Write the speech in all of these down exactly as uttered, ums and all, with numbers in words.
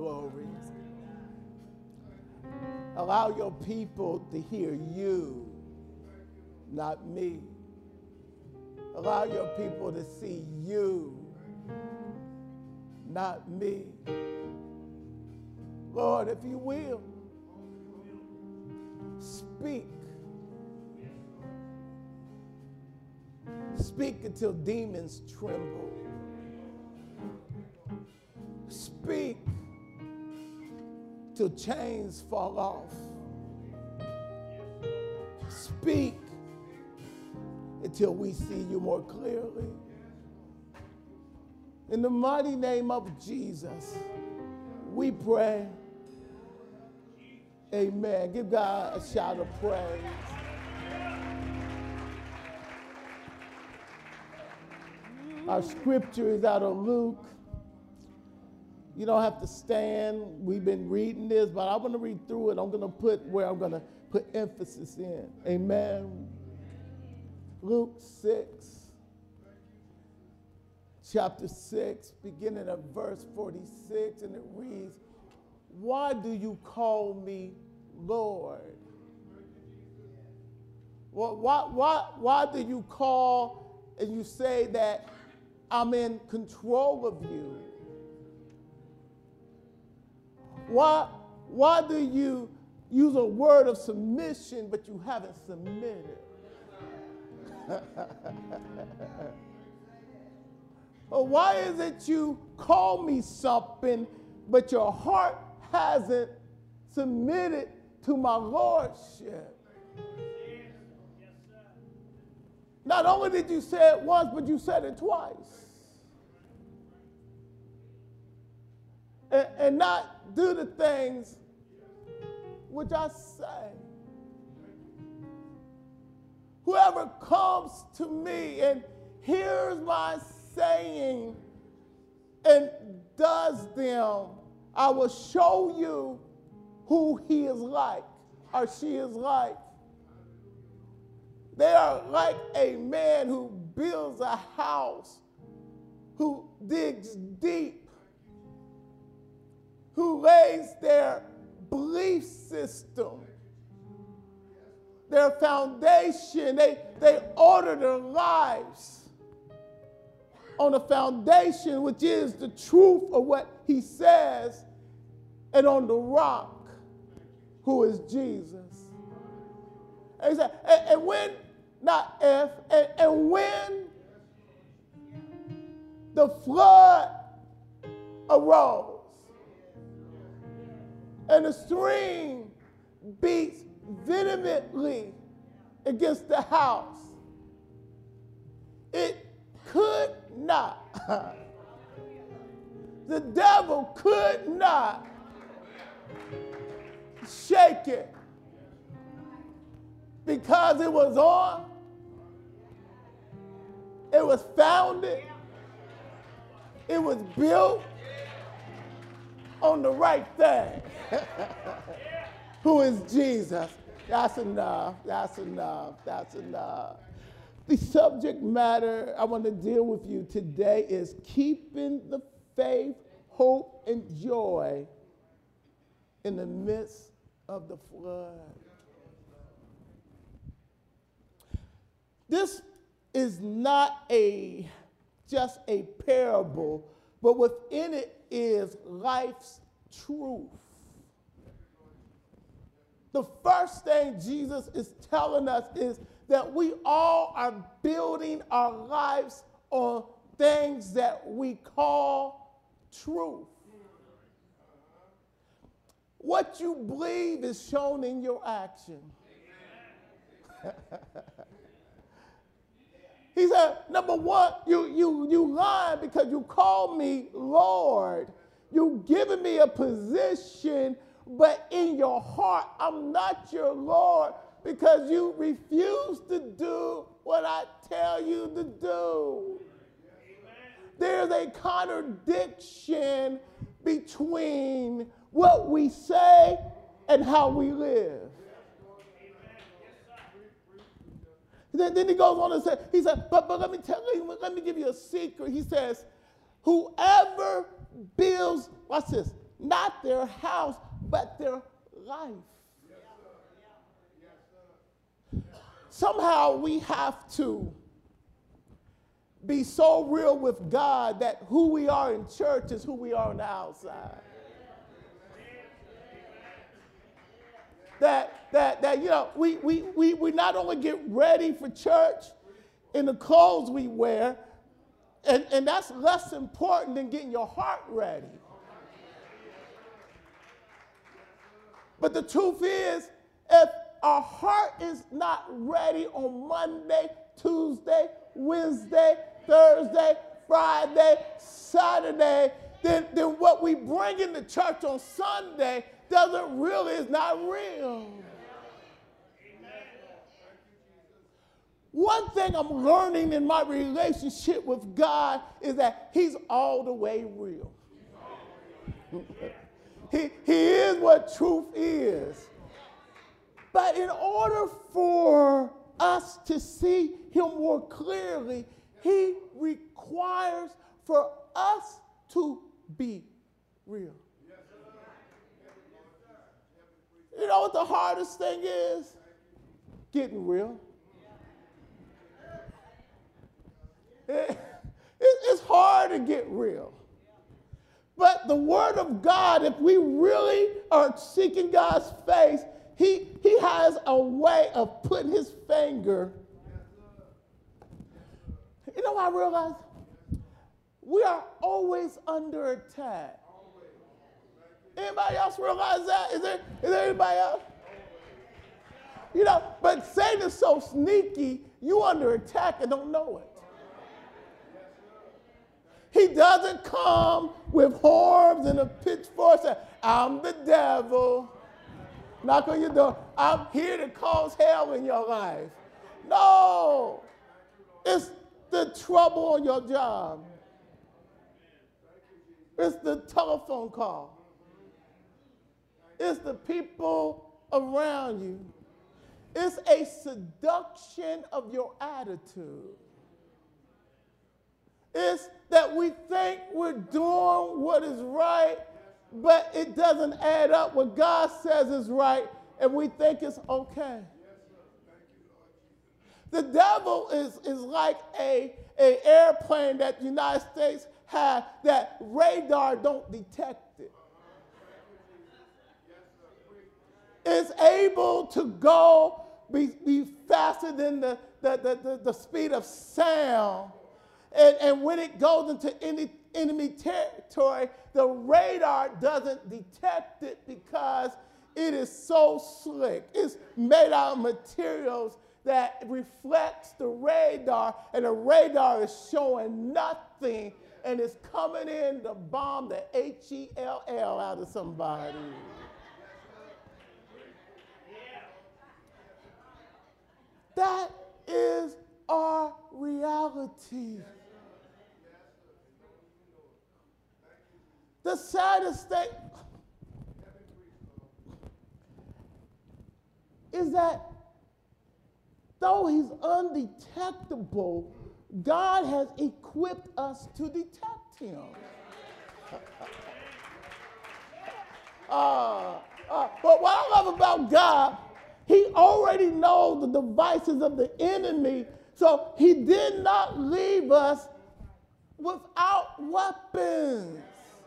glory. Allow your people to hear you, not me. Allow your people to see you, not me. Lord, if you will, speak. Speak until demons tremble. Speak till chains fall off. Speak until we see you more clearly. In the mighty name of Jesus, we pray. Amen. Give God a shout of praise. Our scripture is out of Luke. You don't have to stand. We've been reading this, but I want to read through it. I'm going to put where I'm going to put emphasis in. Amen. Luke six, chapter six, beginning at verse forty-six, and it reads, "Why do you call me Lord?" Well, why, why, why do you call and you say that I'm in control of you? Why, why do you use a word of submission, but you haven't submitted? Or why is it you call me something, but your heart hasn't submitted to my lordship? Not only did you say it once, but you said it twice. And, and not do the things which I say. Whoever comes to me and hears my saying and does them, I will show you who he is like or she is like. They are like a man who builds a house, who digs deep, who lays their belief system, their foundation. They, they order their lives on a foundation which is the truth of what he says, and on the rock, who is Jesus. And, he said, and, and when, not if, and, and when the flood arose and the stream beats vehemently against the house, it could not, the devil could not shake it, because it was on, it was founded, it was built on the right thing, who is Jesus. That's enough, that's enough, that's enough. The subject matter I want to deal with you today is keeping the faith, hope, and joy in the midst of the flood. This is not a just a parable, but within it is life's truth. The first thing Jesus is telling us is that we all are building our lives on things that we call truth. What you believe is shown in your action. He said, number one, you, you, you lied because you called me Lord. You've given me a position, but in your heart, I'm not your Lord because you refuse to do what I tell you to do. There's a contradiction between what we say and how we live. Then, then he goes on and says, he said, but, but let me tell you, let me give you a secret. He says, whoever builds, watch this, not their house, but their life. Somehow we have to be so real with God that who we are in church is who we are on the outside. That, that, that you know, we, we, we, we not only get ready for church in the clothes we wear, and, and that's less important than getting your heart ready. But the truth is, if our heart is not ready on Monday, Tuesday, Wednesday, Thursday, Friday, Saturday, then, then what we bring into church on Sunday doesn't really, is not real. One thing I'm learning in my relationship with God is that he's all the way real. he, he is what truth is. But in order for us to see him more clearly, he requires for us to be real. You know what the hardest thing is? Getting real. It, it, it's hard to get real. But the Word of God, if we really are seeking God's face, he, he has a way of putting his finger. You know what I realize? We are always under attack. Anybody else realize that? Is there, is there anybody else? You know, but Satan is so sneaky, you under attack and don't know it. He doesn't come with horns and a pitchfork and say, I'm the devil. Knock on your door. I'm here to cause hell in your life. No. It's the trouble on your job. It's the telephone call. It's the people around you. It's a seduction of your attitude. It's that we think we're doing what is right, but it doesn't add up. What God says is right, and we think it's okay. The devil is, is like a, a airplane that the United States have that radar don't detect it. It's able to go be, be faster than the, the, the, the, the speed of sound. And, and when it goes into any enemy territory, the radar doesn't detect it because it is so slick. It's made out of materials that reflects the radar, and the radar is showing nothing, and it's coming in to bomb the H E L L out of somebody. That is our reality. The saddest thing is that though he's undetectable, God has equipped us to detect him. uh, uh, but what I love about God, he already knows the devices of the enemy, so he did not leave us without weapons.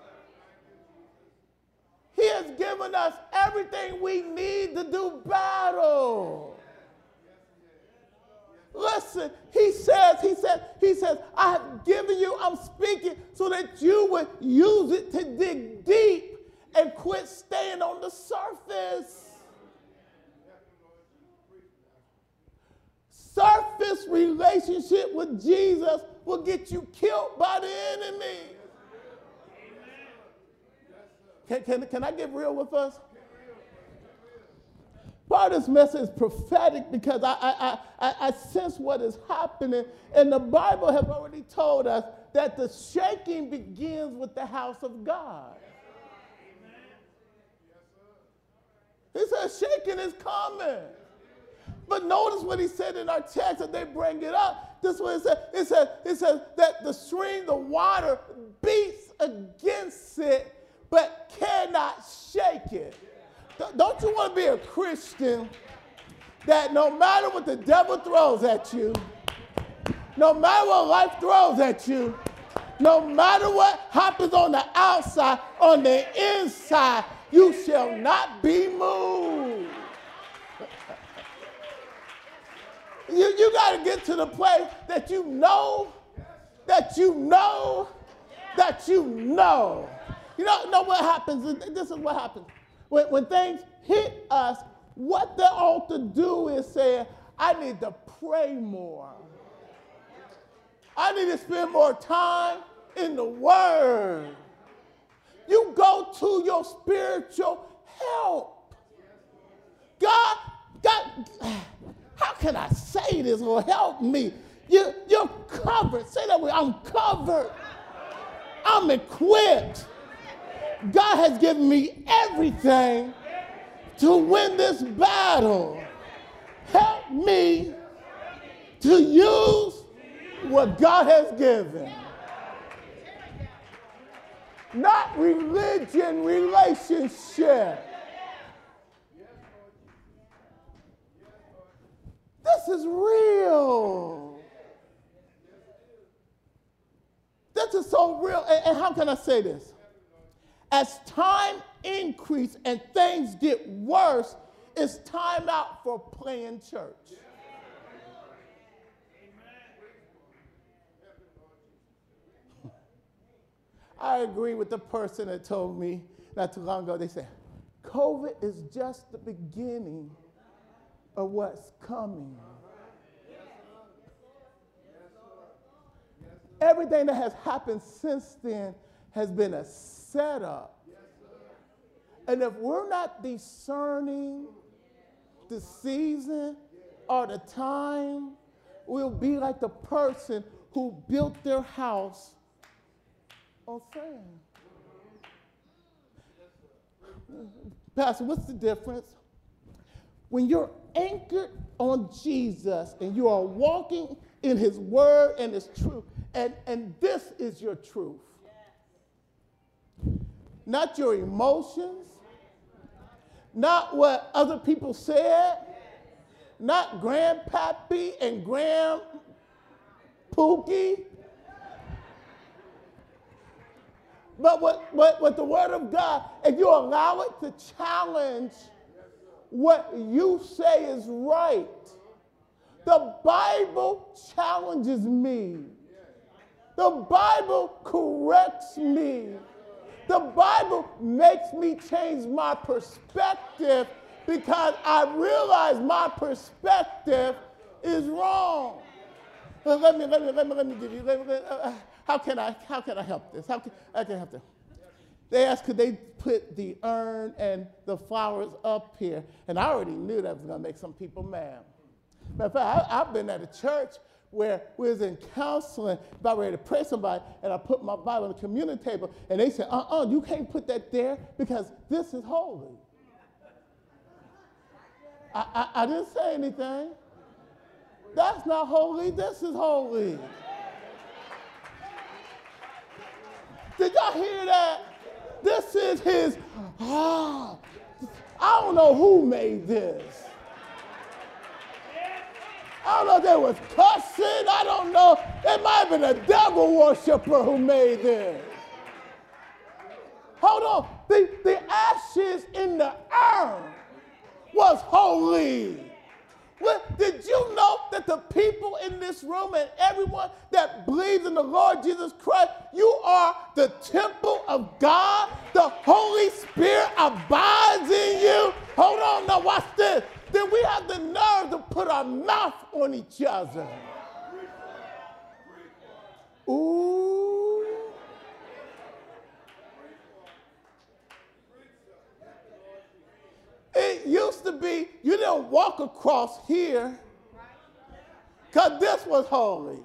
He has given us everything we need to do battle. Listen, he says, he says, he says, I have given you, I'm speaking so that you would use it to dig deep and quit staying on the surface. Surface relationship with Jesus will get you killed by the enemy. Can, can, can I get real with us? Part of this message is prophetic because I, I, I, I sense what is happening. And the Bible has already told us that the shaking begins with the house of God. He says shaking is coming. But notice what he said in our text, and they bring it up. This is what it said. It says, it says that the stream, the water beats against it, but cannot shake it. Don't you want to be a Christian that no matter what the devil throws at you, no matter what life throws at you, no matter what happens on the outside, on the inside, you shall not be moved. You, you got to get to the place that you know, that you know, that you know. You know, know what happens? This is what happens. When, when things hit us, what they ought to do is say, I need to pray more. I need to spend more time in the Word. You go to your spiritual help. God, God, how can I say this? Lord, help me. You, you're covered. Say that way. I'm covered. I'm equipped. God has given me everything to win this battle. Help me to use what God has given. Not religion, relationship. This is real. This is so real. And, and how can I say this? As time increases and things get worse, it's time out for playing church. I agree with the person that told me not too long ago, they said, COVID is just the beginning of what's coming. Everything that has happened since then has been a setup. And if we're not discerning the season or the time, we'll be like the person who built their house on sand. Pastor, what's the difference? When you're anchored on Jesus and you are walking in his word and his truth, and, and this is your truth. Not your emotions, not what other people said, not Grandpappy and Grand Pookie, but what, what, what the Word of God, and you allow it to challenge what you say is right. The Bible challenges me. The Bible corrects me. The Bible makes me change my perspective because I realize my perspective is wrong. Let me, let me, let me, let me give you, let me, uh, how can I, how can I help this? How can I can help this? They asked, could they put the urn and the flowers up here? And I already knew that was going to make some people mad. Matter of fact, I, I've been at a church where we was in counseling, about ready to pray somebody, and I put my Bible on the communion table, and they said, uh-uh, you can't put that there because this is holy. I, I, I didn't say anything. That's not holy, this is holy. Did y'all hear that? This is his, ah, I don't know who made this. I don't know if they was cussing. I don't know. It might have been a devil worshiper who made this. Hold on. The, the ashes in the urn was holy. Well, did you know that the people in this room and everyone that believes in the Lord Jesus Christ, you are the temple of God? The Holy Spirit abides in you. Hold on, now watch this. Then we have the nerve to put our mouth on each other. Ooh. It used to be you didn't walk across here because this was holy.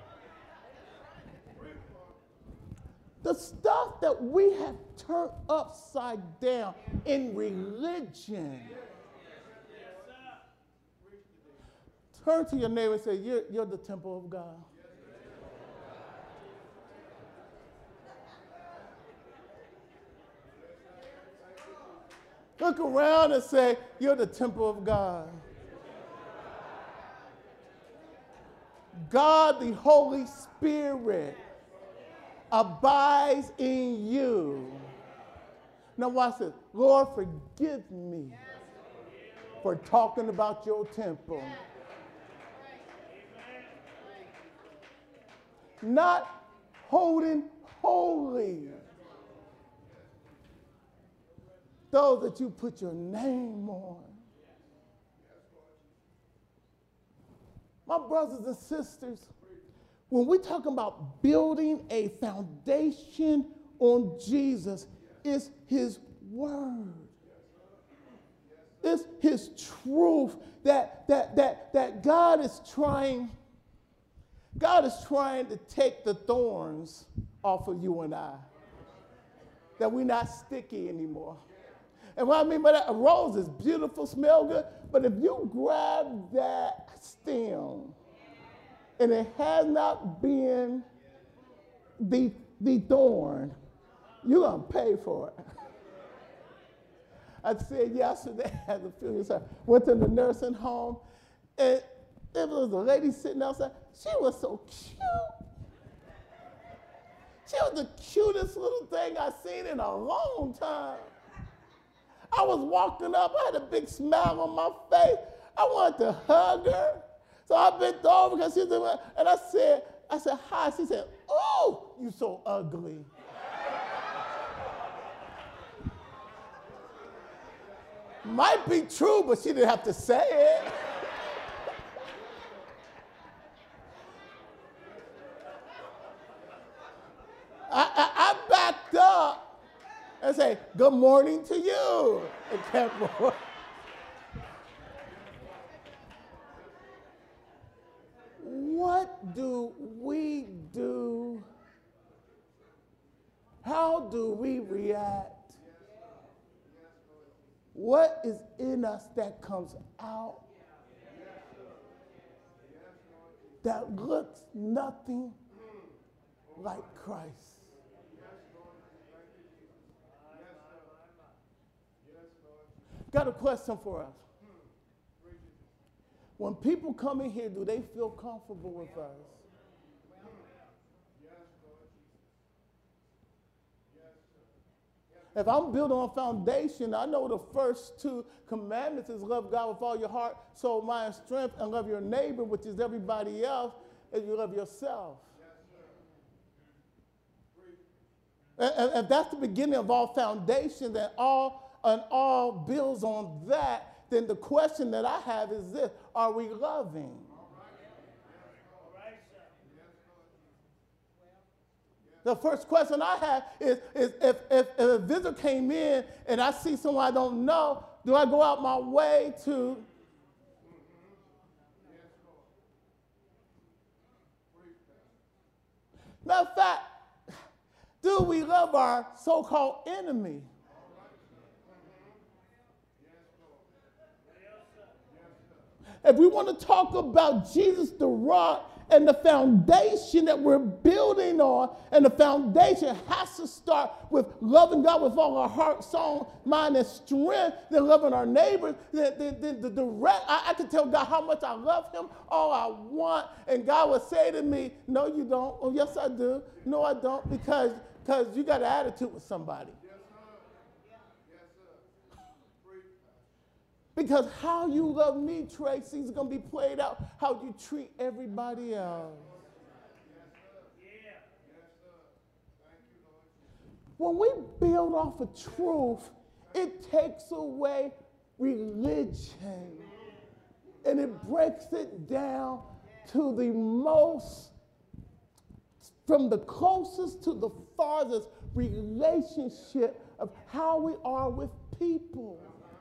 The stuff that we have turned upside down in religion. Turn to your neighbor and say, you're, you're the temple of God. Look around and say, you're the temple of God. God, the Holy Spirit, abides in you. Now watch this. Lord, forgive me for talking about your temple. Not holding holy those that you put your name on. My brothers and sisters, when we talk about building a foundation on Jesus, it's his word. It's his truth that, that, that, that God is trying, God is trying to take the thorns off of you and I. That we're not sticky anymore. And what I mean by that, a rose is beautiful, smell good, but if you grab that stem and it has not been the, the thorn, you're going to pay for it. I said yesterday at the funeral service, went to the nursing home, and there was a lady sitting outside. She was so cute. She was the cutest little thing I've seen in a long time. I was walking up, I had a big smile on my face. I wanted to hug her. So I bent over because she was, and I said, I said, hi. She said, oh, you so ugly. Might be true, but she didn't have to say it. I, I, I backed up and say, good morning to you. And kept on. What do we do? How do we react? What is in us that comes out that looks nothing like Christ? Got a question for us. When people come in here, do they feel comfortable with us? If I'm building on a foundation, I know the first two commandments is love God with all your heart, soul, mind, strength, and love your neighbor, which is everybody else, as you love yourself. And if that's the beginning of all foundation, then all and all builds on that, then the question that I have is this: are we loving? The first question I have is, is if, if, if a visitor came in and I see someone I don't know, do I go out my way to matter of fact, do we love our so-called enemy? If we want to talk about Jesus the rock and the foundation that we're building on, and the foundation has to start with loving God with all our heart, soul, mind, and strength, then loving our neighbors, then, then, then the direct, I, I can tell God how much I love him, all I want, and God would say to me, no, you don't. Oh, yes, I do. No, I don't, because, because you got an attitude with somebody. Because how you love me, Tracy, is going to be played out how you treat everybody else. When we build off of truth, it takes away religion. And it breaks it down to the most, from the closest to the farthest relationship of how we are with people.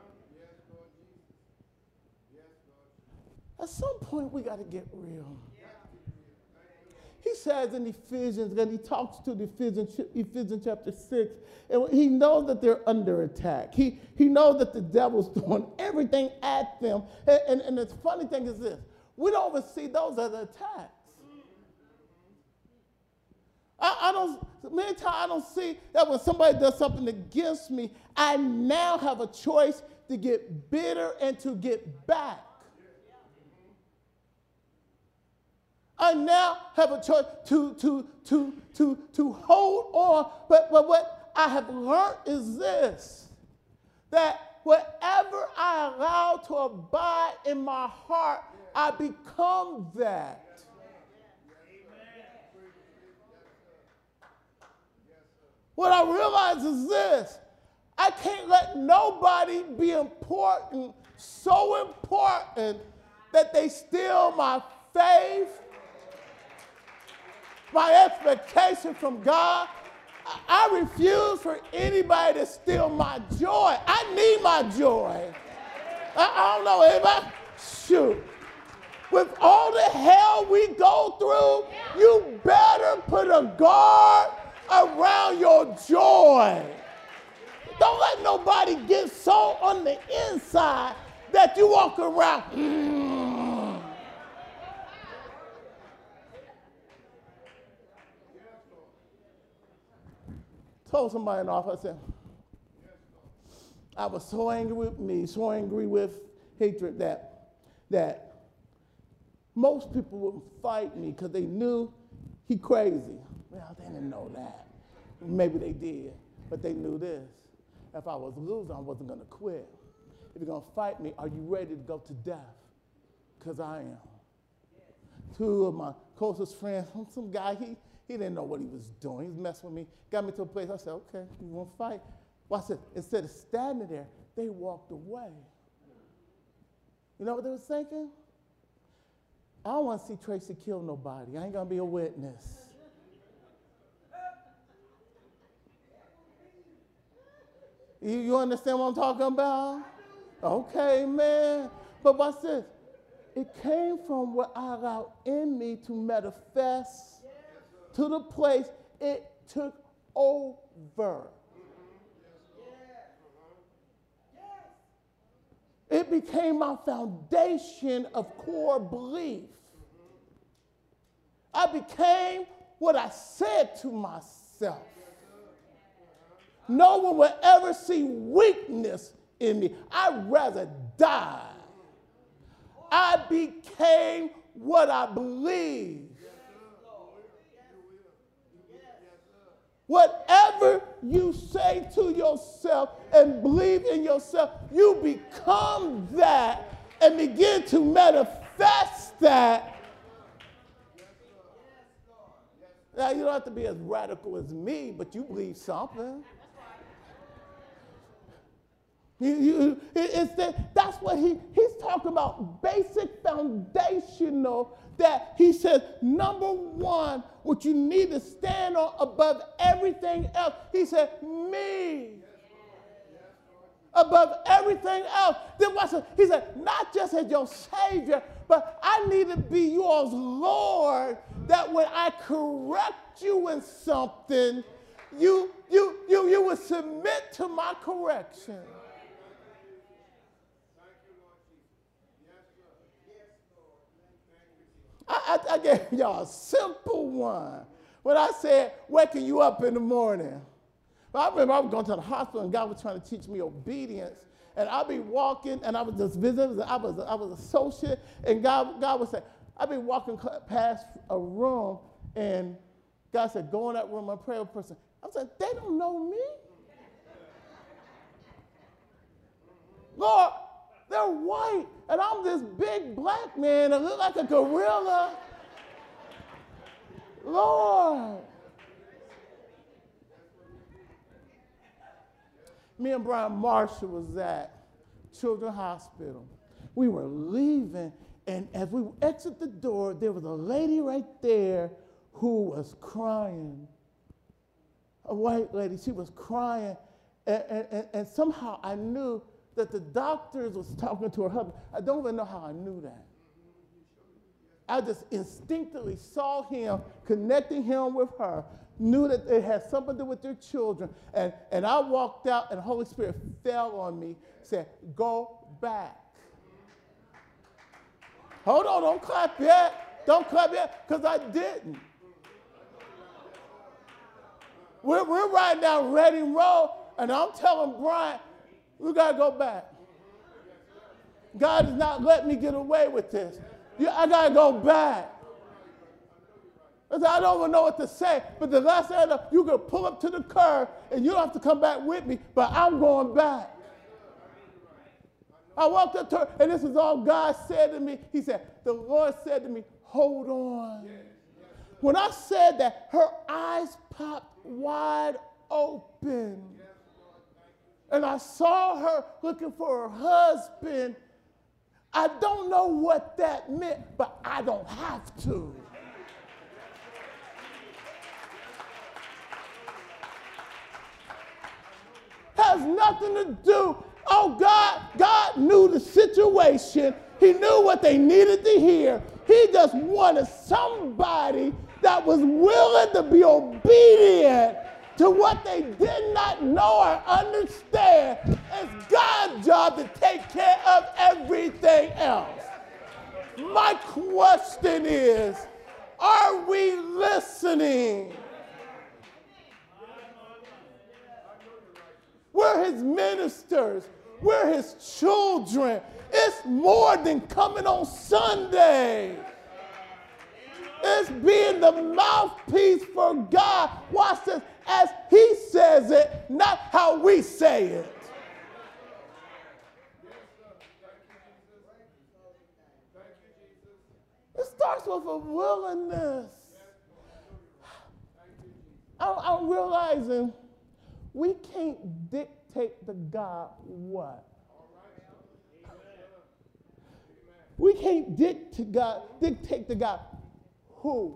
At some point, we got to get real. He says in Ephesians, and he talks to the Ephesians, Ephesians chapter six, and he knows that they're under attack. He, he knows that the devil's doing everything at them. And, and, and the funny thing is this: we don't even see those as attacks. I, I don't, many times I don't see that when somebody does something against me, I now have a choice to get bitter and to get back. I now have a choice to, to, to, to, to hold on. But, but what I have learned is this, that whatever I allow to abide in my heart, I become that. What I realize is this, I can't let nobody be important, so important, that they steal my faith, my expectation from God. I refuse for anybody to steal my joy. I need my joy. I, I don't know anybody. Shoot. With all the hell we go through, you better put a guard around your joy. Don't let nobody get so on the inside that you walk around. Mm. Told somebody in the office, I said, I was so angry with me, so angry with hatred that, that most people wouldn't fight me because they knew he crazy. Well, they didn't know that. Maybe they did, but they knew this. If I was losing, I wasn't going to quit. If you're going to fight me, are you ready to go to death? Because I am. Two of my closest friends, some guy, he, he didn't know what he was doing. He was messing with me. Got me to a place, I said, okay, you want to fight? Well, I said, instead of standing there, they walked away. You know what they were thinking? I don't want to see Tracy kill nobody. I ain't going to be a witness. You, you understand what I'm talking about? Okay, man. But what's this? It came from what I allowed in me to manifest to the place it took over. It became my foundation of core belief. I became what I said to myself. No one will ever see weakness in me. I'd rather die. I became what I believe. Whatever you say to yourself and believe in yourself, you become that and begin to manifest that. Now, you don't have to be as radical as me, but you believe something. You, you, it's that, that's what he, he's talking about, basic foundational, that he says, number one, what you need to stand on above everything else. He said, me. Above everything else. Then what's it? He said, not just as your Savior, but I need to be yours, Lord, that when I correct you in something, you, you, you, you will submit to my correction. I, I, I gave y'all a simple one. When I said, waking you up in the morning. I remember I was going to the hospital and God was trying to teach me obedience. And I'd be walking, and I was just visiting. I was I was associate, and God, God would say, I'd be walking past a room, and God said, go in that room and pray with a person. I said, they don't know me. Lord, they're white, and I'm this big black man that look like a gorilla. Lord. Me and Brian Marshall was at Children's Hospital. We were leaving, and as we exit the door, there was a lady right there who was crying. A white lady, she was crying, and, and, and somehow I knew that the doctors was talking to her husband. I don't even know how I knew that. I just instinctively saw him, connecting him with her, knew that it had something to do with their children. And, and I walked out, and the Holy Spirit fell on me, said, go back. Hold on, don't clap yet. Don't clap yet, because I didn't. We're, we're riding down Reading Road, and I'm telling Brian, we got to go back. God is not letting me get away with this. Yeah, I got to go back. I said, I don't even know what to say, but the last thing I know, you can pull up to the curb, and you don't have to come back with me, but I'm going back. I walked up to her, and this is all God said to me. He said, the Lord said to me, hold on. When I said that, her eyes popped wide open. And I saw her looking for her husband. I don't know what that meant, but I don't have to. Has nothing to do. Oh, God, God knew the situation. He knew what they needed to hear. He just wanted somebody that was willing to be obedient to what they did not know or understand. It's God's job to take care of everything else. My question is, are we listening? We're his ministers. We're his children. It's more than coming on Sunday. It's being the mouthpiece for God. Watch this. As he says it, not how we say it. It starts with a willingness. I'm, I'm realizing we can't dictate to God what. We can't dictate to God, dictate to God who.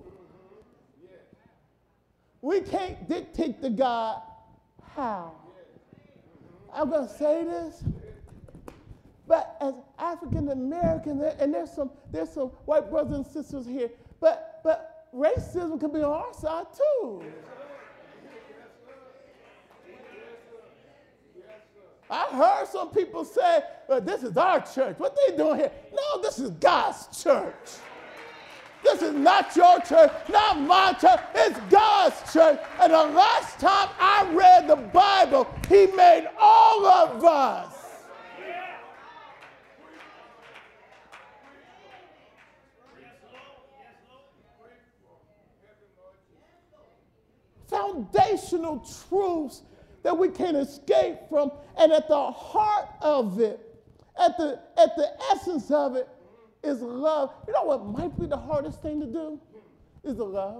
We can't dictate to God how. I'm going to say this, but as African Americans, and there's some there's some white brothers and sisters here, but but racism can be on our side too. I heard some people say, well, this is our church. What they doing here? No, this is God's church. This is not your church, not my church. It's God's church. And the last time I read the Bible, he made all of us. Foundational truths that we can't escape from, and at the heart of it, at the, at the essence of it, is love. You know what might be the hardest thing to do? Is the love.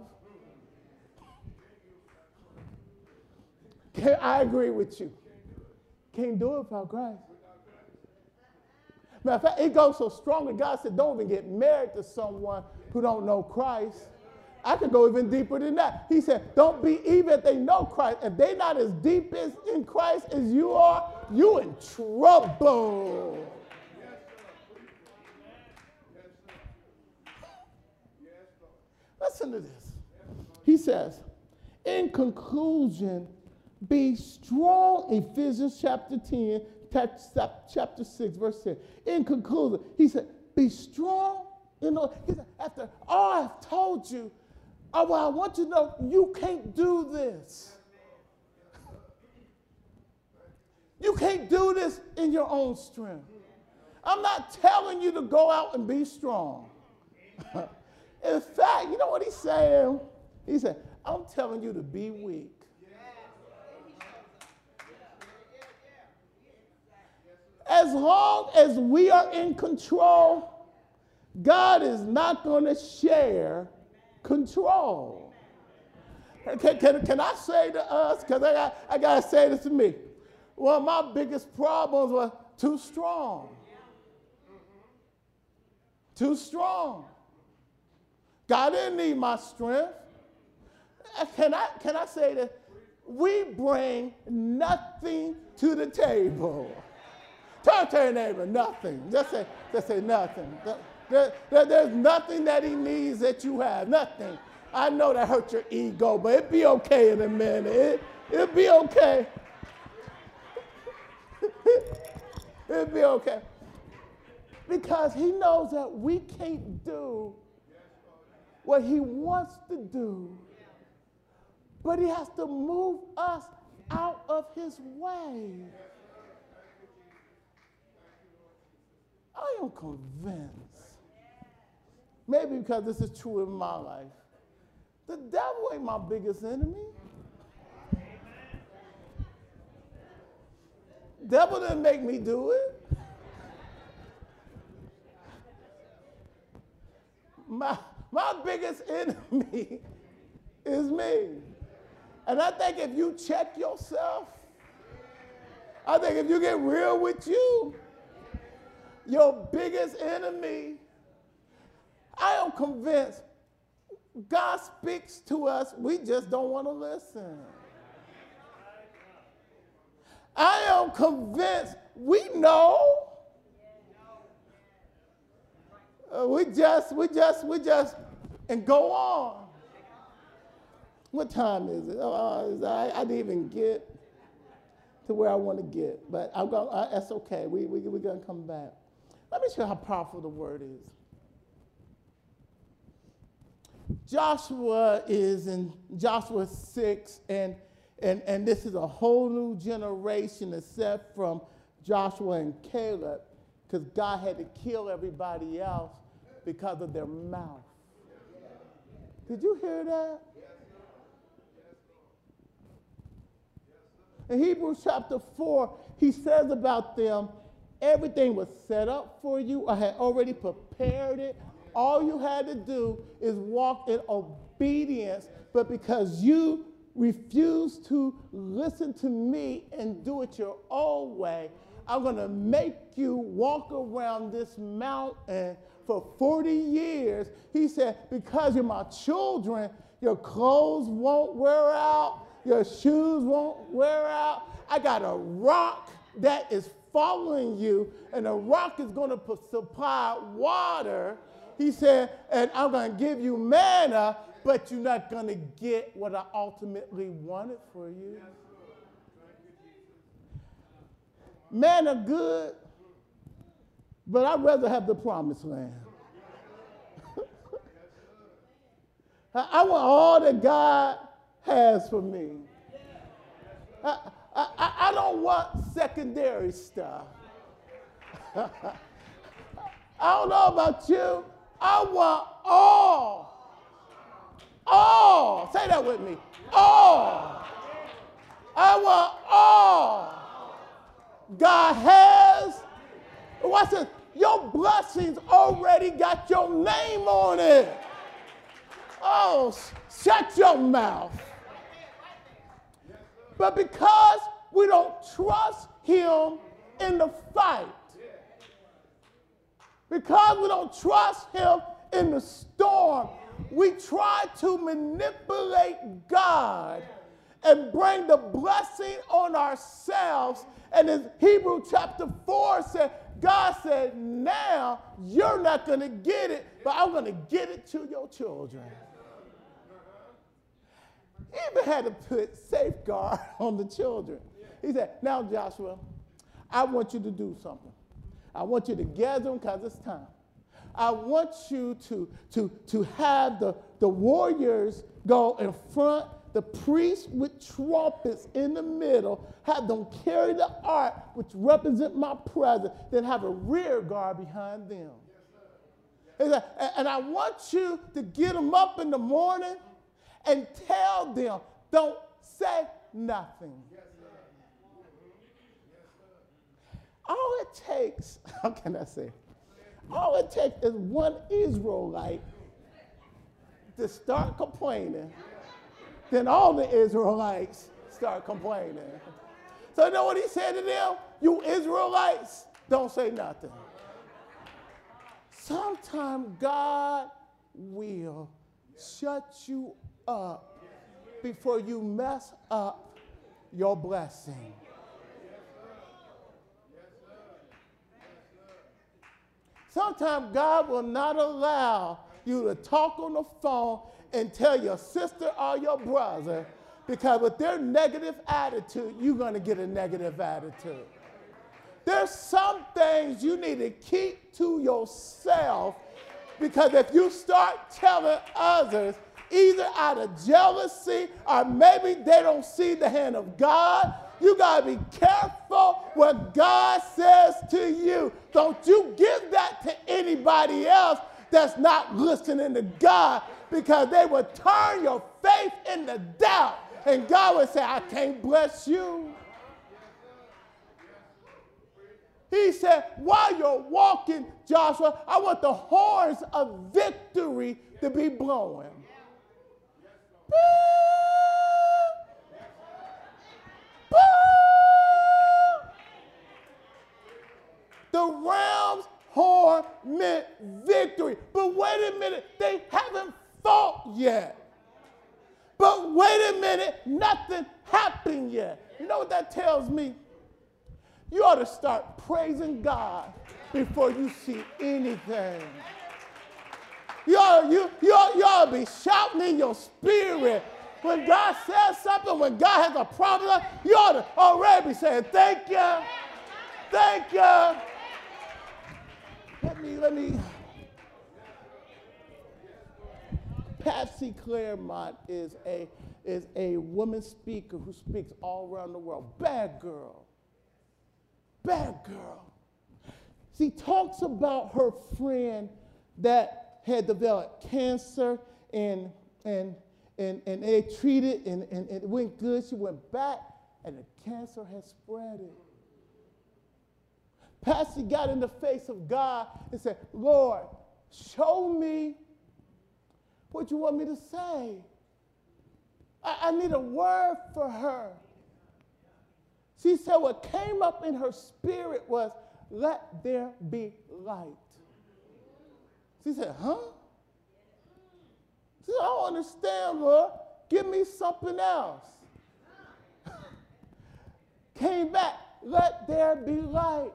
Can, I agree with you. Can't do it without Christ. Matter of fact, it goes so strong that God said, don't even get married to someone who don't know Christ. I could go even deeper than that. He said, don't be even if they know Christ. If they're not as deep as in Christ as you are, you in trouble. Listen to this. He says, in conclusion, be strong, Ephesians chapter ten, chapter six, verse ten. In conclusion, he said, be strong. You know, he said, after all I've told you, oh, well, I want you to know you can't do this. You can't do this in your own strength. I'm not telling you to go out and be strong. In fact, you know what he's saying? He said, I'm telling you to be weak. As long as we are in control, God is not going to share control. Can, can, can I say to us, because I got, I got to say this to me, one of my biggest problems was too strong. Too strong. God didn't need my strength. Can I, can I say that we bring nothing to the table? Turn to your neighbor, nothing. Just say, just say nothing. There, there, there's nothing that he needs that you have, nothing. I know that hurt your ego, but it'll be okay in a minute. It, it'll be okay. It'll be okay. Because he knows that we can't do what he wants to do. but he has to move us out of his way. I am convinced, maybe because this is true in my life, the devil ain't my biggest enemy. Devil didn't make me do it. My, my biggest enemy is me. And I think if you check yourself, I think if you get real with you, your biggest enemy, I am convinced God speaks to us, we just don't want to listen. I am convinced we know. Uh, we just, we just, we just, and go on. What time is it? Oh, I, I didn't even get to where I want to get, but I'm going. Uh, that's okay. We we we're gonna come back. Let me show you how powerful the word is. Joshua is in Joshua six, and and and this is a whole new generation except from Joshua and Caleb, because God had to kill everybody else because of their mouth. Did you hear that? In Hebrews chapter four, he says about them, everything was set up for you. I had already prepared it. All you had to do is walk in obedience, but because you refuse to listen to me and do it your own way, I'm going to make you walk around this mountain for forty years. He said, because you're my children, your clothes won't wear out, your shoes won't wear out. I got a rock that is following you, and the rock is going to supply water. He said, and I'm going to give you manna, but you're not going to get what I ultimately wanted for you. Manna good, but I'd rather have the promised land. I want all that God has for me. I, I, I don't want secondary stuff. I don't know about you. I want all. All. Say that with me. All. I want all God has. Watch this. Your blessings already got your name on it. Oh, shut your mouth. But because we don't trust him in the fight, because we don't trust him in the storm, we try to manipulate God and bring the blessing on ourselves. And as Hebrew chapter four said, God said, now you're not going to get it, but I'm going to get it to your children. He even had to put safeguard on the children. He said, now, Joshua, I want you to do something. I want you to gather them because it's time. I want you to, to, to have the, the warriors go in front, the priests with trumpets in the middle, have them carry the ark, which represent my presence, then have a rear guard behind them. He said, and I want you to get them up in the morning and tell them, don't say nothing. All it takes, how can I say? All it takes is one Israelite to start complaining. Then all the Israelites start complaining. So you know what he said to them? You Israelites, don't say nothing. Sometimes God will shut you up before you mess up your blessing. Sometimes God will not allow you to talk on the phone and tell your sister or your brother, because with their negative attitude, you're going to get a negative attitude. There's some things you need to keep to yourself, because if you start telling others, either out of jealousy or maybe they don't see the hand of God. You got to be careful what God says to you. Don't you give that to anybody else that's not listening to God, because they will turn your faith into doubt. And God will say, I can't bless you. He said, while you're walking, Joshua, I want the horns of victory to be blowing. Boo! Boo! The ram's horn meant victory. But wait a minute, they haven't fought yet. But wait a minute, nothing happened yet. You know what that tells me? You ought to start praising God before you see anything. You ought, you, you, ought, you ought to be shouting in your spirit. When God says something, when God has a problem, you ought to already be saying, thank you, thank you. Let me, let me. Patsy Claremont is a, is a woman speaker who speaks all around the world. Bad girl. Bad girl. She talks about her friend that had developed cancer, and and and, and they treated and, and, and it went good. She went back and the cancer had spread it. Patsy got in the face of God and said, Lord, show me what you want me to say. I, I need a word for her. She said what came up in her spirit was, let there be light. She said, huh? She said, I don't understand, Lord. Give me something else. Came back, let there be light.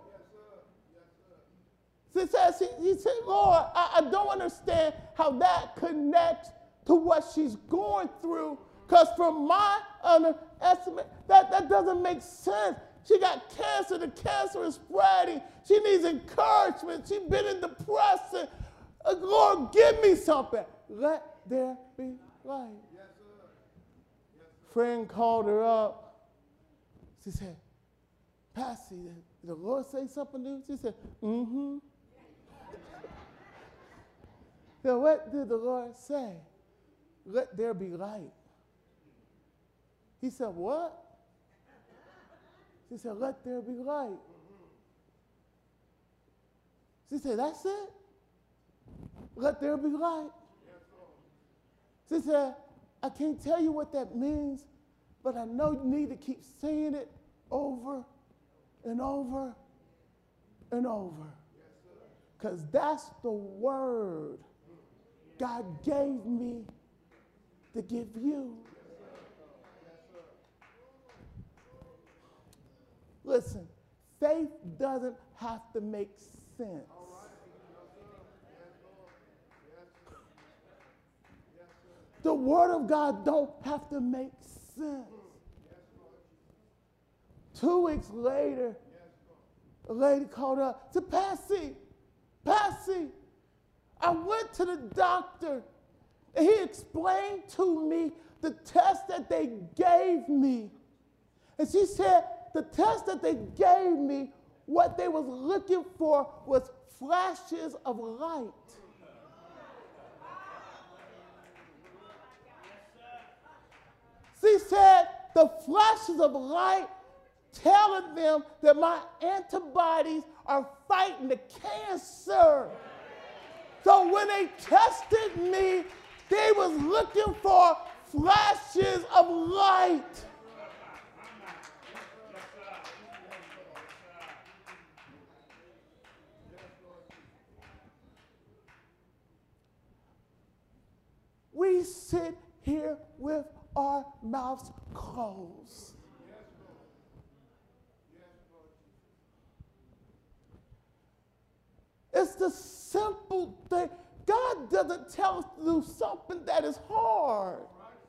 She said, she, he said, Lord, I, I don't understand how that connects to what she's going through, because from my underestimate, that, that doesn't make sense. She got cancer. The cancer is spreading. She needs encouragement. She's been in depression. Uh, Lord, give me something. Let there be light. Yes, sir. Yes, sir. Friend called her up. She said, Patsy, did the Lord say something to you? She said, mm-hmm. So what did the Lord say? Let there be light. He said, what? She said, let there be light. She said, that's it? Let there be light. She said, I can't tell you what that means, but I know you need to keep saying it over and over and over. Because that's the word God gave me to give you. Listen, faith doesn't have to make sense. The word of God don't have to make sense. Two weeks later, a lady called up, said, Patsy, Patsy, I went to the doctor and he explained to me the test that they gave me. And she said, the test that they gave me, what they was looking for was flashes of light. She said, the flashes of light telling them that my antibodies are fighting the cancer. So when they tested me, they was looking for flashes of light. We sit here with our mouths closed. It's the simple thing. God doesn't tell us to do something that is hard.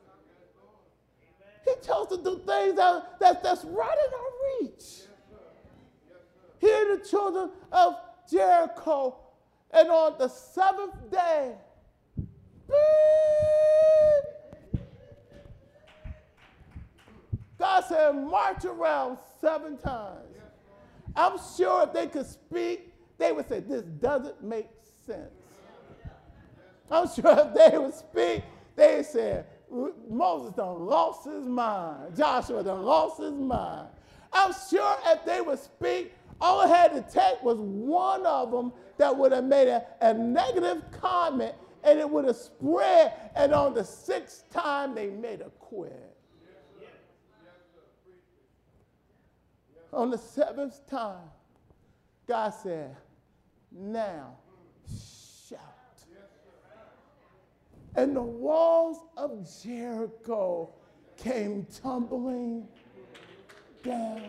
He tells us to do things that, that, that's right in our reach. Here the children of Jericho, and on the seventh day, beep, God said, march around seven times. I'm sure if they could speak, they would say, this doesn't make sense. I'm sure if they would speak, they said, Moses done lost his mind. Joshua done lost his mind. I'm sure if they would speak, all it had to take was one of them that would have made a, a negative comment, and it would have spread, and on the sixth time, they made a quit. On the seventh time, God said, now shout. And the walls of Jericho came tumbling down.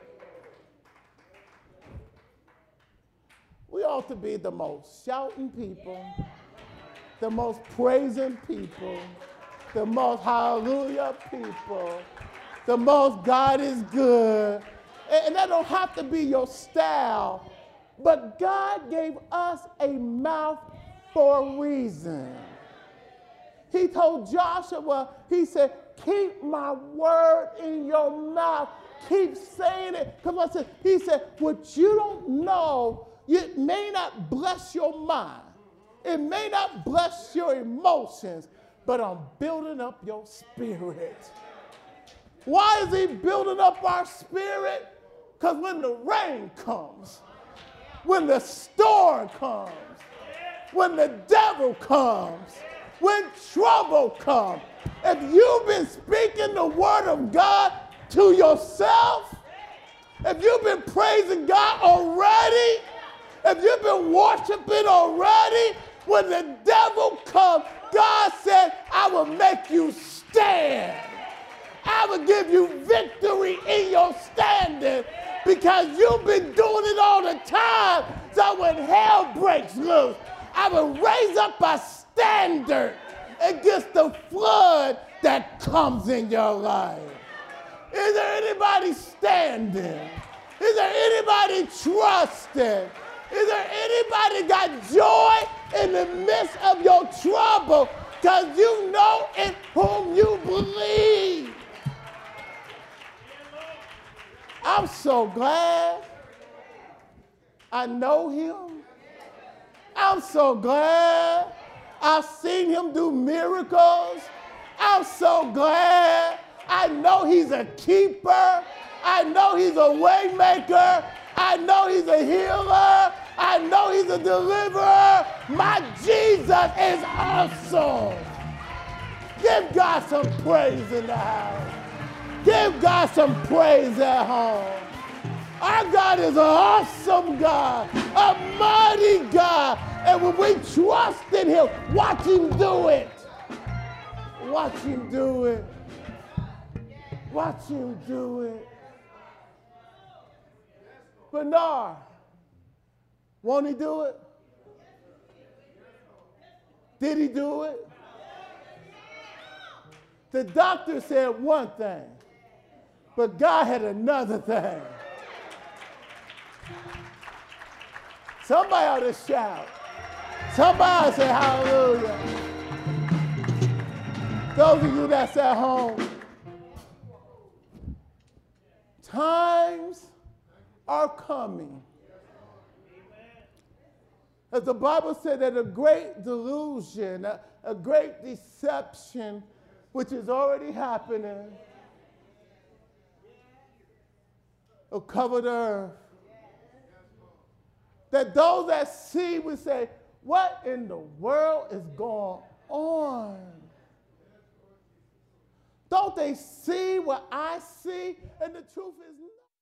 We ought to be the most shouting people, the most praising people, the most hallelujah people, the most God is good. And that don't have to be your style, but God gave us a mouth for a reason. He told Joshua, he said, keep my word in your mouth. Keep saying it. Because I said, he said, what you don't know, it may not bless your mind. It may not bless your emotions, but I'm building up your spirit. Why is he building up our spirit? Because when the rain comes, when the storm comes, when the devil comes, when trouble comes, if you've been speaking the word of God to yourself, if you've been praising God already, if you've been worshiping already, when the devil comes, God said, I will make you stand. I will give you victory in your standing because you've been doing it all the time. So when hell breaks loose, I will raise up a standard against the flood that comes in your life. Is there anybody standing? Is there anybody trusting? Is there anybody got joy in the midst of your trouble because you know in whom you believe? I'm so glad I know him. I'm so glad I've seen him do miracles. I'm so glad I know he's a keeper. I know he's a way maker. I know he's a healer. I know he's a deliverer. My Jesus is awesome. Give God some praise in the house. Give God some praise at home. Our God is an awesome God, a mighty God. And when we trust in him, watch him do it. Watch him do it. Watch him do it. Bernard, won't he do it? Did he do it? The doctor said one thing, but God had another thing. Somebody ought to shout. Somebody ought to say hallelujah. Those of you that's at home, times are coming. As the Bible said that a great delusion, a, a great deception, which is already happening, will cover the earth. That those that see will say, what in the world is going on? Don't they see what I see? And the truth is,